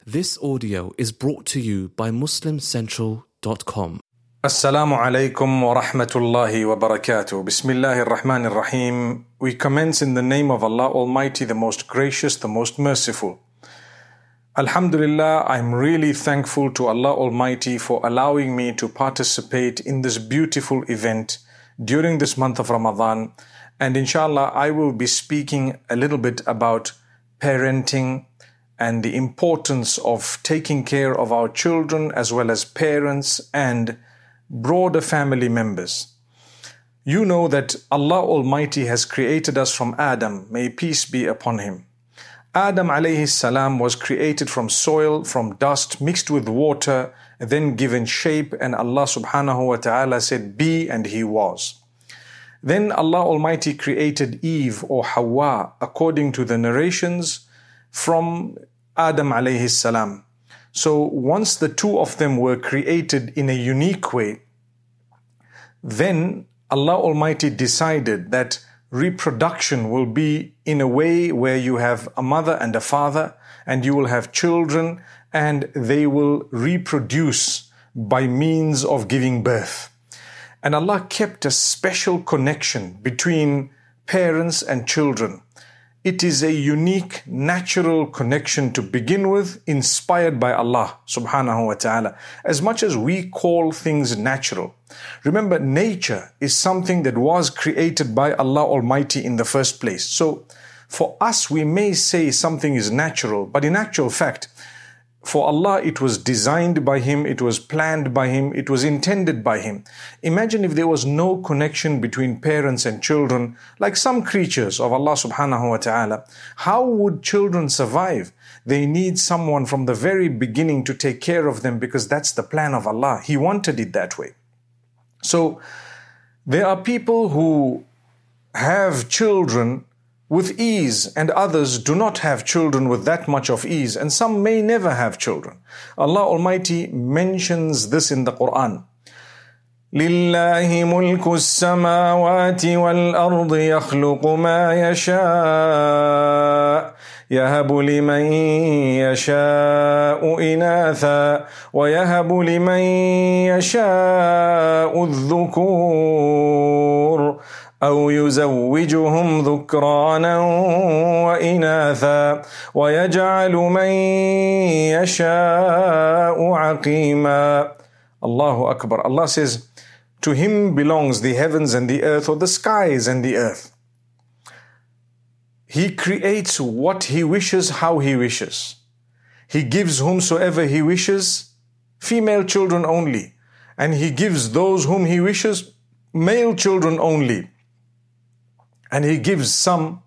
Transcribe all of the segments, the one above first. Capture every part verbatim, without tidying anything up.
This audio is brought to you by muslim central dot com. Assalamu alaikum wa rahmatullahi wa barakatuh. Bismillahir Rahmanir Rahim. We commence in the name of Allah Almighty, the most gracious, the most merciful. Alhamdulillah, I'm really thankful to Allah Almighty for allowing me to participate in this beautiful event during this month of Ramadan. And inshallah, I will be speaking a little bit about parenting and the importance of taking care of our children as well as parents and broader family members. You know that Allah Almighty has created us from Adam, may peace be upon him. Adam alayhi salam was created from soil, from dust, mixed with water, then given shape, and Allah subhanahu wa ta'ala said, be, and he was. Then Allah Almighty created Eve or Hawa, according to the narrations, from Adam alayhi salam. So once the two of them were created in a unique way, then Allah Almighty decided that reproduction will be in a way where you have a mother and a father, and you will have children, and they will reproduce by means of giving birth. And Allah kept a special connection between parents and children. It is a unique, natural connection to begin with, inspired by Allah subhanahu wa ta'ala. As much as we call things natural, remember, nature is something that was created by Allah Almighty in the first place. So for us, we may say something is natural, but in actual fact, for Allah, it was designed by Him, it was planned by Him, it was intended by Him. Imagine if there was no connection between parents and children, like some creatures of Allah subhanahu wa ta'ala. How would children survive? They need someone from the very beginning to take care of them, because that's the plan of Allah. He wanted it that way. So there are people who have children with ease, and others do not have children with that much of ease, and some may never have children. Allah Almighty mentions this in the Quran. لِلَّهِ مُلْكُ السَّمَاوَاتِ وَالْأَرْضِ يَخْلُقُ مَا يَشَاءُ يَهَبُ لِمَن يَشَاءُ إِنَاثًا وَيَهَبُ لِمَن يَشَاءُ الذُّكُورَ أو يزوجهم ذكرانا وإناثا ويجعل من يشاء عقيما. Allahu Akbar. Allah says, to Him belongs the heavens and the earth, or the skies and the earth. He creates what He wishes, how He wishes. He gives whomsoever He wishes female children only, and He gives those whom He wishes male children only. And He gives some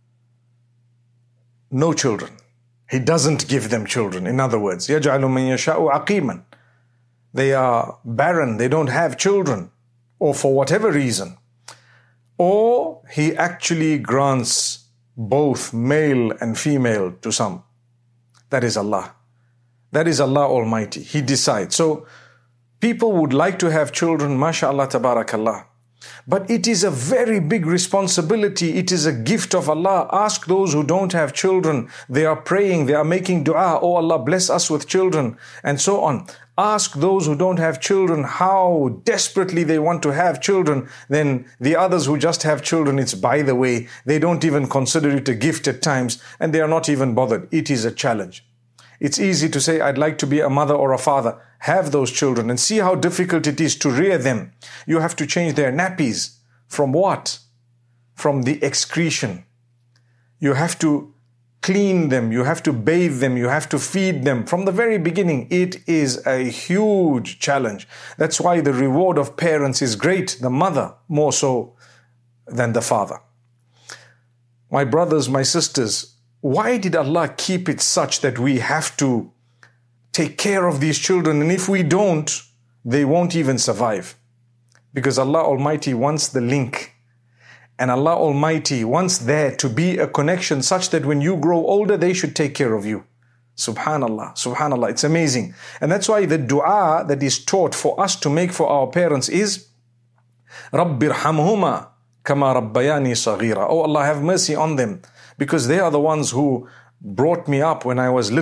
no children. He doesn't give them children. In other words, يَجْعَلُ مَن يَشَاءُ عَقِيمًا. They are barren, they don't have children, or for whatever reason. Or He actually grants both male and female to some. That is Allah. That is Allah Almighty. He decides. So people would like to have children, mashallah, tabarakallah. But it is a very big responsibility. It is a gift of Allah. Ask those who don't have children. They are praying, they are making dua. Oh Allah, bless us with children, and so on. Ask those who don't have children how desperately they want to have children. Then the others who just have children, it's by the way. They don't even consider it a gift at times, and they are not even bothered. It is a challenge. It's easy to say, I'd like to be a mother or a father. Have those children and see how difficult it is to rear them. You have to change their nappies. From what? From the excretion. You have to clean them. You have to bathe them. You have to feed them. From the very beginning, it is a huge challenge. That's why the reward of parents is great. The mother more so than the father. My brothers, my sisters, why did Allah keep it such that we have to take care of these children? And if we don't, they won't even survive. Because Allah Almighty wants the link. And Allah Almighty wants there to be a connection such that when you grow older, they should take care of you. Subhanallah, Subhanallah, it's amazing. And that's why the dua that is taught for us to make for our parents is رَبِّ ارْحَمْهُمَا كَمَا رَبَّيَانِي صَغِيرًا. Oh Allah, have mercy on them, because they are the ones who brought me up when I was little.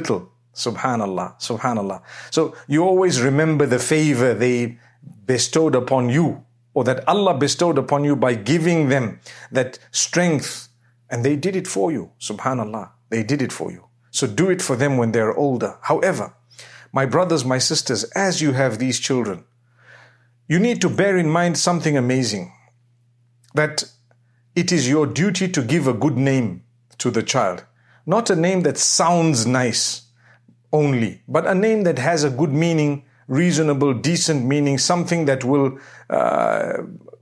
Subhanallah, Subhanallah. So you always remember the favor they bestowed upon you, or that Allah bestowed upon you by giving them that strength, and they did it for you. Subhanallah, they did it for you. So do it for them when they're older. However, my brothers, my sisters, as you have these children, you need to bear in mind something amazing, that it is your duty to give a good name to the child. Not a name that sounds nice only, but a name that has a good meaning, reasonable, decent meaning, something that will uh,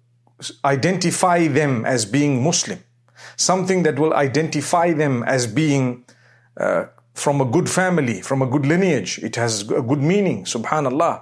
identify them as being Muslim, something that will identify them as being uh, from a good family, from a good lineage. It has a good meaning, subhanallah.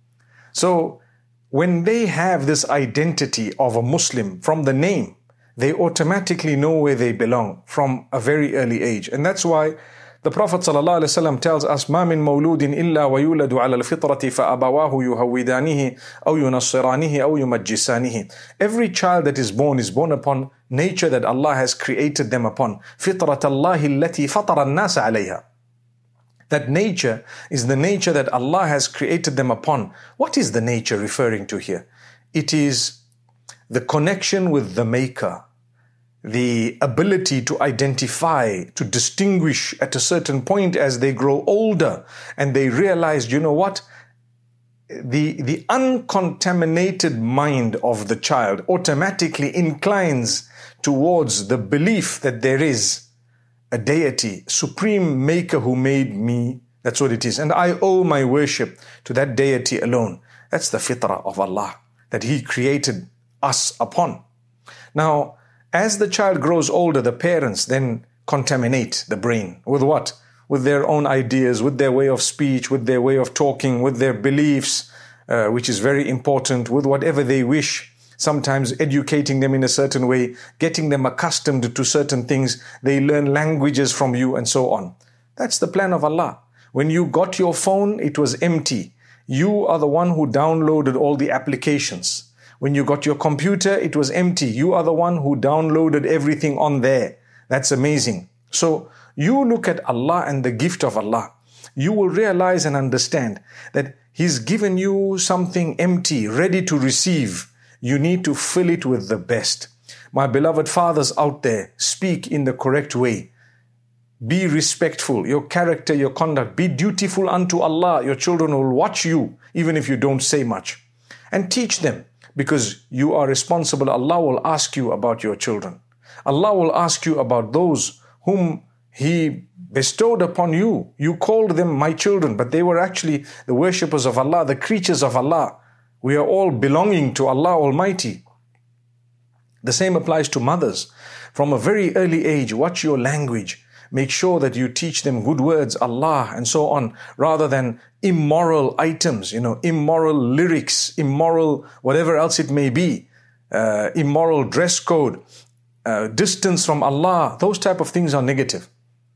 So when they have this identity of a Muslim from the name, they automatically know where they belong from a very early age. And that's why the Prophet ﷺ tells us, مَا مِن مَوْلُودٍ إِلَّا وَيُولَدُ عَلَى الْفِطْرَةِ فَأَبَوَاهُ يُهَوِّدَانِهِ أَوْ يُنَصِّرَانِهِ أَوْ يُمَجِّسَانِهِ. Every child that is born is born upon nature that Allah has created them upon. فِطْرَةَ اللَّهِ الَّتِي فَطَرَ النَّاسَ عَلَيْهَا. That nature is the nature that Allah has created them upon. What is the nature referring to here? It is the connection with the Maker, the ability to identify, to distinguish at a certain point as they grow older and they realize, you know what? The, the uncontaminated mind of the child automatically inclines towards the belief that there is a deity, supreme maker who made me. That's what it is. And I owe my worship to that deity alone. That's the fitrah of Allah that He created us upon. Now, as the child grows older, the parents then contaminate the brain. With what? With their own ideas, with their way of speech, with their way of talking, with their beliefs, uh, which is very important, with whatever they wish. Sometimes educating them in a certain way, getting them accustomed to certain things. They learn languages from you and so on. That's the plan of Allah. When you got your phone, it was empty. You are the one who downloaded all the applications. When you got your computer, it was empty. You are the one who downloaded everything on there. That's amazing. So you look at Allah and the gift of Allah. You will realize and understand that He's given you something empty, ready to receive. You need to fill it with the best. My beloved fathers out there, speak in the correct way. Be respectful. Your character, your conduct. Be dutiful unto Allah. Your children will watch you, even if you don't say much. And teach them. Because you are responsible. Allah will ask you about your children. Allah will ask you about those whom He bestowed upon you. You called them my children, but they were actually the worshippers of Allah, the creatures of Allah. We are all belonging to Allah Almighty. The same applies to mothers. From a very early age, watch your language. Make sure that you teach them good words, Allah, and so on, rather than immoral items, you know, immoral lyrics, immoral whatever else it may be, uh, immoral dress code, uh, distance from Allah. Those type of things are negative.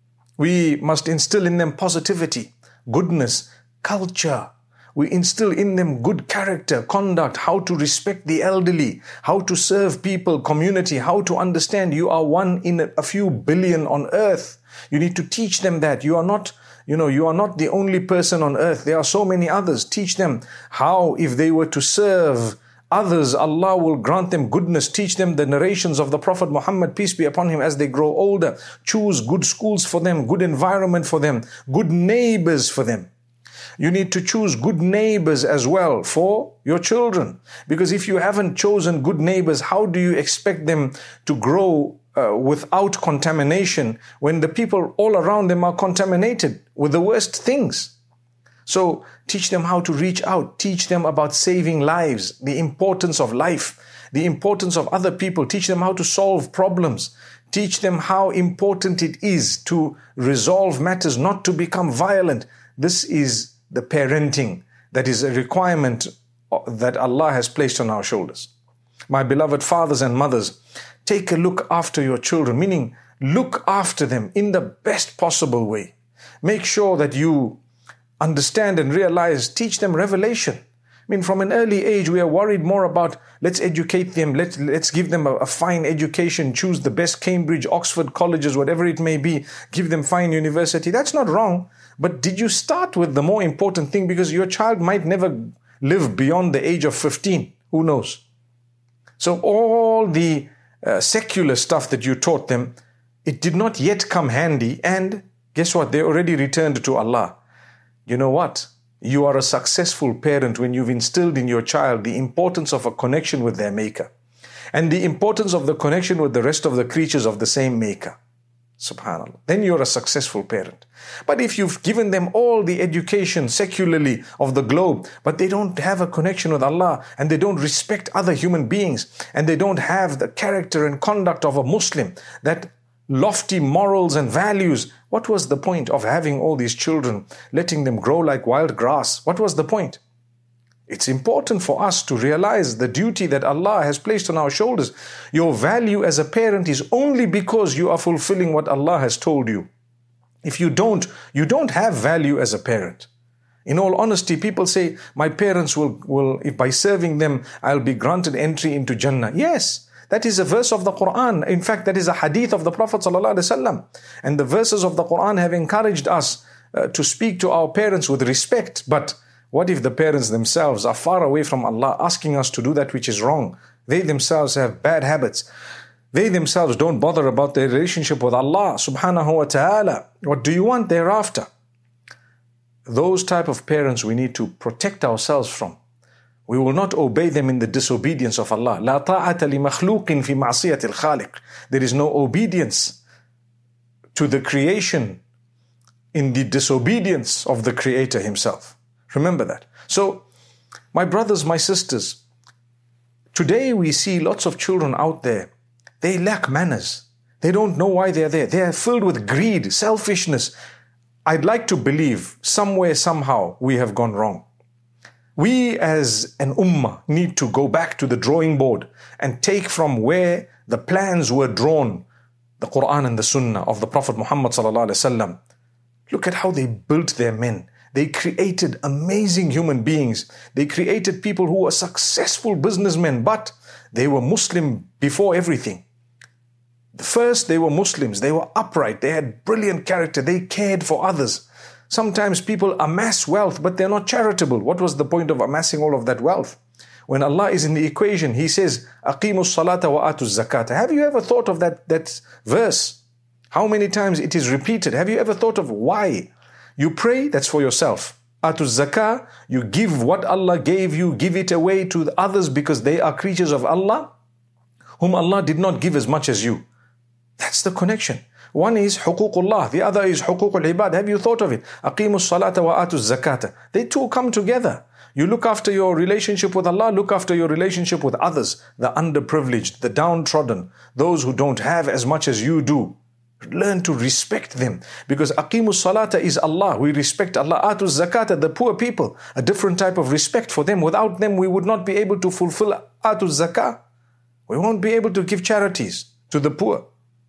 We must instill in them positivity, goodness, culture. We instill in them good character, conduct, how to respect the elderly, how to serve people, community, how to understand you are one in a few billion on earth. You need to teach them that. You are not, you know, you are not the only person on earth. There are so many others. Teach them how, if they were to serve others, Allah will grant them goodness. Teach them the narrations of the Prophet Muhammad, peace be upon him, as they grow older. Choose good schools for them, good environment for them, good neighbors for them. You need to choose good neighbors as well for your children. Because if you haven't chosen good neighbors, how do you expect them to grow uh, without contamination when the people all around them are contaminated with the worst things? So teach them how to reach out. Teach them about saving lives, the importance of life, the importance of other people. Teach them how to solve problems. Teach them how important it is to resolve matters, not to become violent. This is the parenting that is a requirement that Allah has placed on our shoulders. My beloved fathers and mothers, take a look after your children, meaning look after them in the best possible way. Make sure that you understand and realize, teach them revelation. mean, from an early age, we are worried more about let's educate them, let's, let's give them a, a fine education, choose the best Cambridge, Oxford colleges, whatever it may be, give them fine university. That's not wrong. But did you start with the more important thing? Because your child might never live beyond the age of fifteen. Who knows? So all the uh, secular stuff that you taught them, it did not yet come handy. And guess what? They already returned to Allah. You know what? You are a successful parent when you've instilled in your child the importance of a connection with their Maker and the importance of the connection with the rest of the creatures of the same Maker. Subhanallah. Then you're a successful parent. But if you've given them all the education secularly of the globe, but they don't have a connection with Allah and they don't respect other human beings and they don't have the character and conduct of a Muslim, that lofty morals and values, what was the point of having all these children, letting them grow like wild grass? What was the point? It's important for us to realize the duty that Allah has placed on our shoulders. Your value as a parent is only because you are fulfilling what Allah has told you. If you don't, you don't have value as a parent. In all honesty, people say, my parents will, will if by serving them, I'll be granted entry into Jannah. Yes, that is a verse of the Quran. In fact, that is a hadith of the Prophet ﷺ. And the verses of the Quran have encouraged us uh, to speak to our parents with respect. But what if the parents themselves are far away from Allah, asking us to do that which is wrong? They themselves have bad habits. They themselves don't bother about their relationship with Allah subhanahu wa ta'ala. What do you want thereafter? Those type of parents we need to protect ourselves from. We will not obey them in the disobedience of Allah. لا طاعة لمخلوق في معصية الخالق. There is no obedience to the creation in the disobedience of the Creator Himself. Remember that. So, my brothers, my sisters, today we see lots of children out there. They lack manners. They don't know why they're there. They are filled with greed, selfishness. I'd like to believe somewhere, somehow, we have gone wrong. We as an ummah need to go back to the drawing board and take from where the plans were drawn, the Quran and the Sunnah of the Prophet Muhammad sallallahu alaihi wasallam. Look at how they built their men. They created amazing human beings. They created people who were successful businessmen, but they were Muslim before everything. First, they were Muslims. They were upright. They had brilliant character. They cared for others. Sometimes people amass wealth, but they're not charitable. What was the point of amassing all of that wealth? When Allah is in the equation, He says, أَقِيمُوا الصَّلَاةَ وَآتُوا الزَّكَاةَ. Have you ever thought of that, that verse? How many times it is repeated? Have you ever thought of why? You pray, that's for yourself. Atu zakah, you give what Allah gave you, give it away to the others because they are creatures of Allah, whom Allah did not give as much as you. That's the connection. One is huququllah, the other is huququl ibad. Have you thought of it? Aqimus salata wa atu zakata. They two come together. You look after your relationship with Allah, look after your relationship with others, the underprivileged, the downtrodden, those who don't have as much as you do. Learn to respect them, because aqimus salata is Allah. We respect Allah. Atu zakata, the poor people, a different type of respect for them. Without them, we would not be able to fulfill atu zakah. We won't be able to give charities to the poor.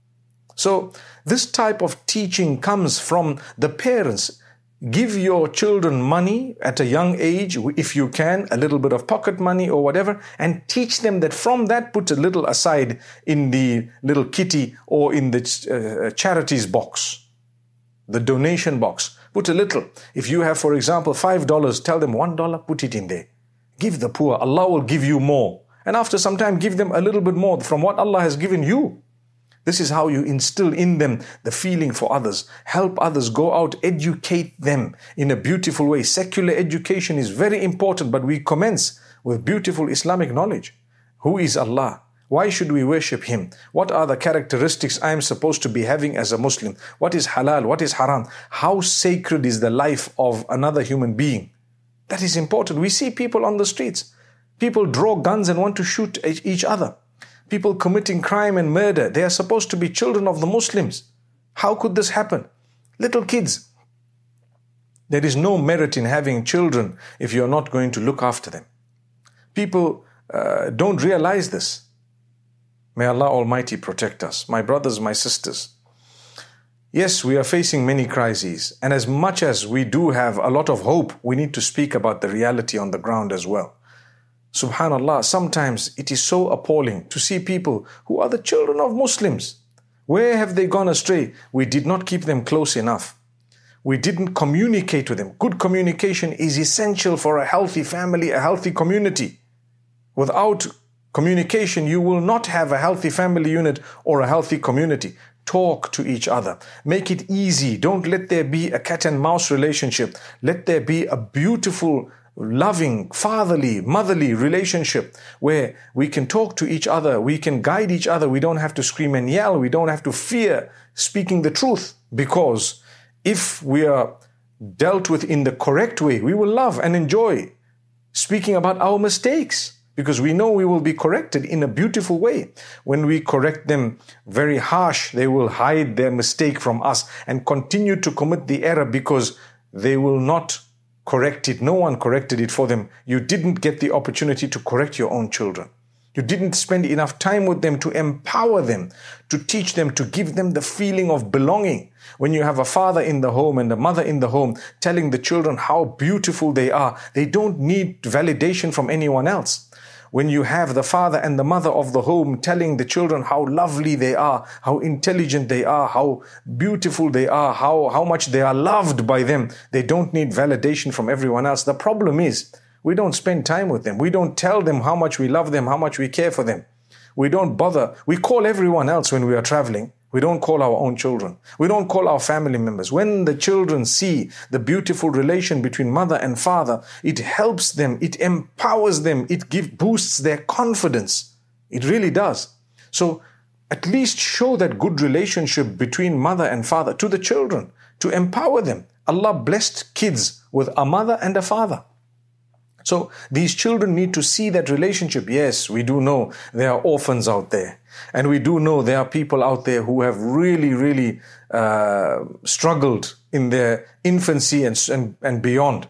So this type of teaching comes from the parents. Give your children money at a young age, if you can, a little bit of pocket money or whatever, and teach them that from that put a little aside in the little kitty or in the uh, charities box, the donation box. Put a little. If you have, for example, five dollars, tell them one dollar, put it in there. Give the poor. Allah will give you more. And after some time, give them a little bit more from what Allah has given you. This is how you instill in them the feeling for others. Help others, go out, educate them in a beautiful way. Secular education is very important, but we commence with beautiful Islamic knowledge. Who is Allah? Why should we worship Him? What are the characteristics I am supposed to be having as a Muslim? What is halal? What is haram? How sacred is the life of another human being? That is important. We see people on the streets. People draw guns and want to shoot each other. People committing crime and murder. They are supposed to be children of the Muslims. How could this happen? Little kids. There is no merit in having children if you're not going to look after them. People uh, don't realize this. May Allah Almighty protect us. My brothers, my sisters, Yes, we are facing many crises. And as much as we do have a lot of hope, we need to speak about the reality on the ground as well. Subhanallah, sometimes it is so appalling to see people who are the children of Muslims. Where have they gone astray? We did not keep them close enough. We didn't communicate with them. Good communication is essential for a healthy family, a healthy community. Without communication, you will not have a healthy family unit or a healthy community. Talk to each other. Make it easy. Don't let there be a cat and mouse relationship. Let there be a beautiful, loving, fatherly, motherly relationship where we can talk to each other. We can guide each other. We don't have to scream and yell. We don't have to fear speaking the truth, because if we are dealt with in the correct way, we will love and enjoy speaking about our mistakes, because we know we will be corrected in a beautiful way. When we correct them very harsh, they will hide their mistake from us and continue to commit the error because they will not correct it. No one corrected it for them. You didn't get the opportunity to correct your own children. You didn't spend enough time with them to empower them, to teach them, to give them the feeling of belonging. When you have a father in the home and a mother in the home telling the children how beautiful they are, they don't need validation from anyone else. When you have the father and the mother of the home telling the children how lovely they are, how intelligent they are, how beautiful they are, how, how much they are loved by them, they don't need validation from everyone else. The problem is, we don't spend time with them. We don't tell them how much we love them, how much we care for them. We don't bother. We call everyone else when we are traveling. We don't call our own children. We don't call our family members. When the children see the beautiful relation between mother and father, it helps them, it empowers them, it give, boosts their confidence. It really does. So at least show that good relationship between mother and father to the children, to empower them. Allah blessed kids with a mother and a father. So these children need to see that relationship. Yes, we do know there are orphans out there. And we do know there are people out there who have really, really uh, struggled in their infancy and, and, and beyond.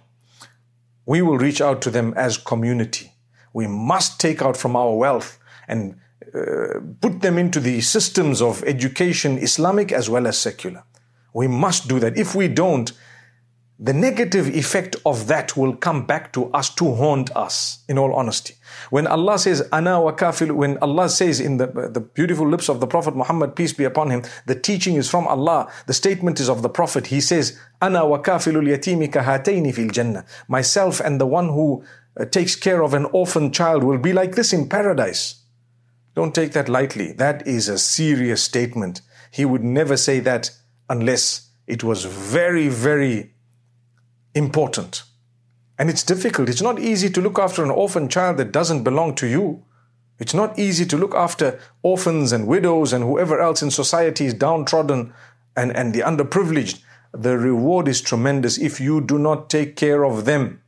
We will reach out to them as community. We must take out from our wealth and uh, put them into the systems of education, Islamic as well as secular. We must do that. If we don't, the negative effect of that will come back to us to haunt us, in all honesty. When Allah says, Ana wa kafil, when Allah says in the, the beautiful lips of the Prophet Muhammad, peace be upon him, the teaching is from Allah, the statement is of the Prophet. He says, Ana wa kafilul yatimi kahataini fil jannah. Myself and the one who uh, takes care of an orphan child will be like this in paradise. Don't take that lightly. That is a serious statement. He would never say that unless it was very, very important. And it's difficult. It's not easy to look after an orphan child that doesn't belong to you. It's not easy to look after orphans and widows and whoever else in society is downtrodden and, and the underprivileged. The reward is tremendous. If you do not take care of them,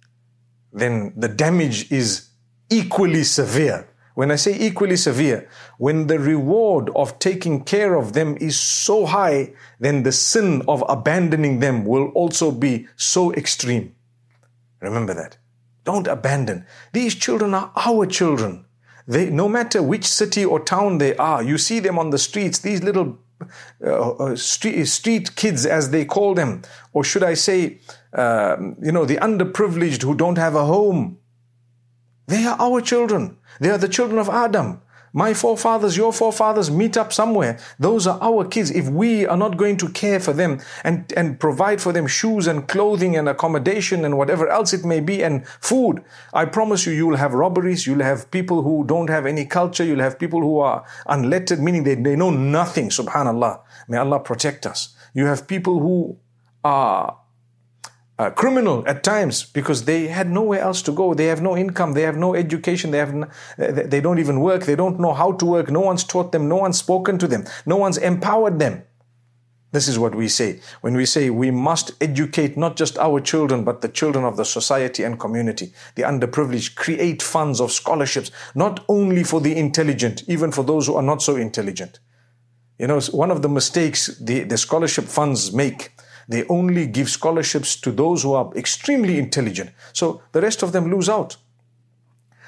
then the damage is equally severe. When I say equally severe, when the reward of taking care of them is so high, then the sin of abandoning them will also be so extreme. Remember that. Don't abandon. These children are our children. They, no matter which city or town they are, you see them on the streets, these little uh, street, street kids as they call them, or should I say, uh, you know, the underprivileged who don't have a home. They are our children. They are the children of Adam. My forefathers, your forefathers meet up somewhere. Those are our kids. If we are not going to care for them and, and provide for them shoes and clothing and accommodation and whatever else it may be and food, I promise you, you'll have robberies. You'll have people who don't have any culture. You'll have people who are unlettered, meaning they, they know nothing. Subhanallah. May Allah protect us. You have people who are Uh, criminal at times because they had nowhere else to go. They have no income. They have no education. They have n- they don't even work. They don't know how to work. No one's taught them. No one's spoken to them. No one's empowered them. This is what we say when we say we must educate not just our children, but the children of the society and community, the underprivileged. Create funds of scholarships, not only for the intelligent, even for those who are not so intelligent. You know, one of the mistakes the, the scholarship funds make, they only give scholarships to those who are extremely intelligent. So the rest of them lose out.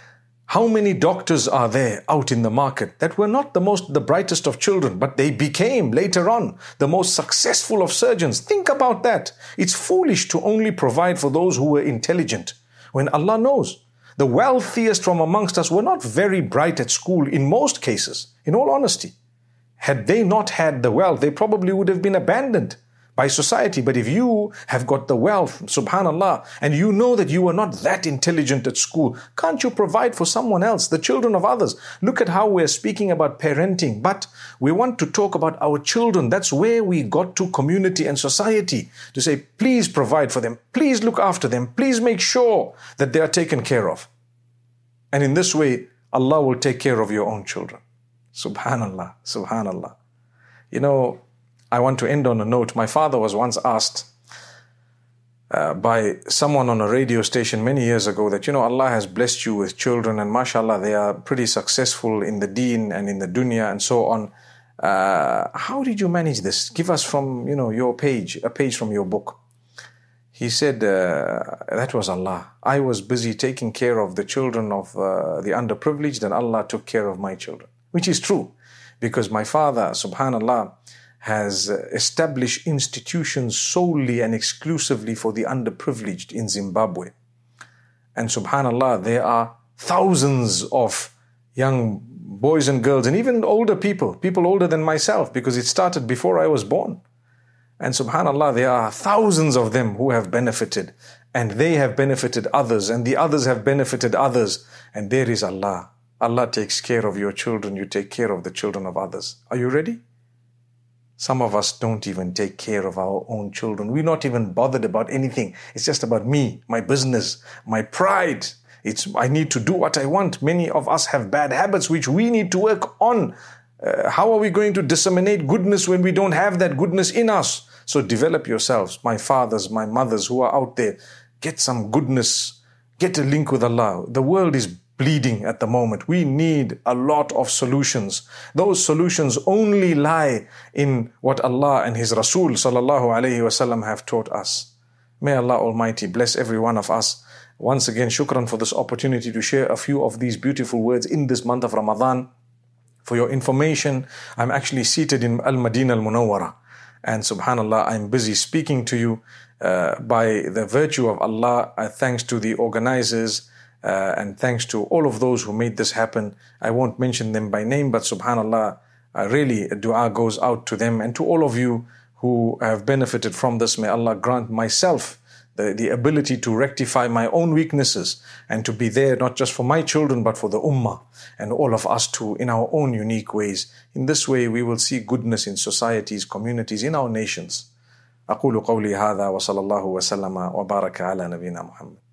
How many doctors are there out in the market that were not the most, the brightest of children, but they became later on the most successful of surgeons? Think about that. It's foolish to only provide for those who were intelligent, when Allah knows the wealthiest from amongst us were not very bright at school in most cases, in all honesty. Had they not had the wealth, they probably would have been abandoned by society. But if you have got the wealth, subhanallah, and you know that you are not that intelligent at school, can't you provide for someone else, the children of others? Look at how we're speaking about parenting, but we want to talk about our children. That's where we got to community and society, to say, please provide for them, please look after them, please make sure that they are taken care of. And in this way, Allah will take care of your own children. Subhanallah, subhanallah. You know, I want to end on a note. My father was once asked uh, by someone on a radio station many years ago that, you know, Allah has blessed you with children and mashallah, they are pretty successful in the deen and in the dunya and so on. Uh, how did you manage this? Give us from, you know, your page, a page from your book. He said, uh, that was Allah. I was busy taking care of the children of uh, the underprivileged, and Allah took care of my children. Which is true, because my father, subhanallah, has established institutions solely and exclusively for the underprivileged in Zimbabwe. And subhanallah, there are thousands of young boys and girls, and even older people, people older than myself, because it started before I was born. And subhanallah, there are thousands of them who have benefited, and they have benefited others, and the others have benefited others, and there is Allah. Allah takes care of your children, you take care of the children of others. Are you ready? Some of us don't even take care of our own children. We're not even bothered about anything. It's just about me, my business, my pride. It's I need to do what I want. Many of us have bad habits which we need to work on. Uh, how are we going to disseminate goodness when we don't have that goodness in us? So develop yourselves, my fathers, my mothers who are out there. Get some goodness. Get a link with Allah. The world is bleeding at the moment. We need a lot of solutions. Those solutions only lie in what Allah and His Rasul sallallahu alayhi wasallam have taught us. May Allah Almighty bless every one of us. Once again, shukran for this opportunity to share a few of these beautiful words in this month of Ramadan. For your information, I'm actually seated in Al-Madinah Al-Munawwara. And subhanallah, I'm busy speaking to you uh, by the virtue of Allah. Uh, thanks to the organizers, Uh, and thanks to all of those who made this happen. I won't mention them by name, but subhanallah, uh, really a dua goes out to them and to all of you who have benefited from this. May Allah grant myself the, the ability to rectify my own weaknesses and to be there not just for my children, but for the ummah and all of us too in our own unique ways. In this way, we will see goodness in societies, communities, in our nations. أقول قولي هذا وصلى الله وسلم وبارك على نبينا محمد.